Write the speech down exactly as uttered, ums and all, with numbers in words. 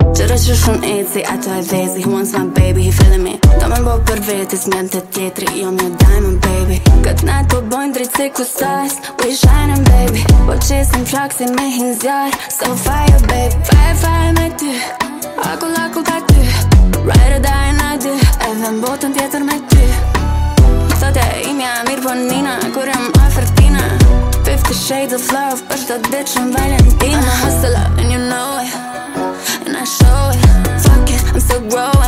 Gjëra që shumë eci, ato e vezi. He wants my baby, he feeling me. Do me bo për veti, s'mjen të tjetri. Jo me diamond baby. Këtë night po bojnë dritë si kusas. We shining baby. Po qesim flak si me hin zjar. So fire baby. Fire fire me ty. Akull akull pa ty. Ride or die na dy. Edhe m'botën tjetër me ty. Thotja imja mirë po nina. Kur jam afër tina. Fifty shades of love. Për shdo bitch në Valentina. I'm a hustler and you know it. And I show it. Fuck it, I'm still growing.